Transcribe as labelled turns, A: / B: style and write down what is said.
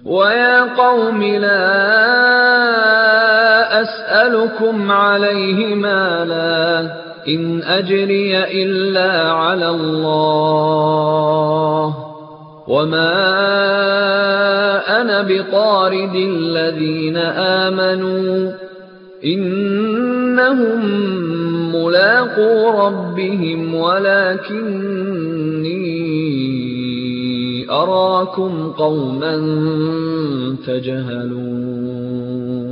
A: وَيَا قَوْمِ لَا أَسْأَلُكُمْ عَلَيْهِ مَالًا إِنْ أَجْرِيَ إِلَّا عَلَى اللَّهِ وَمَا أَنَا بِطَارِدِ الَّذِينَ آمَنُوا إِنَّهُم مُّلَاقُو رَبِّهِمْ وَلَكِنِّي أَرَاكُمْ قَوْمًا تَجْهَلُونَ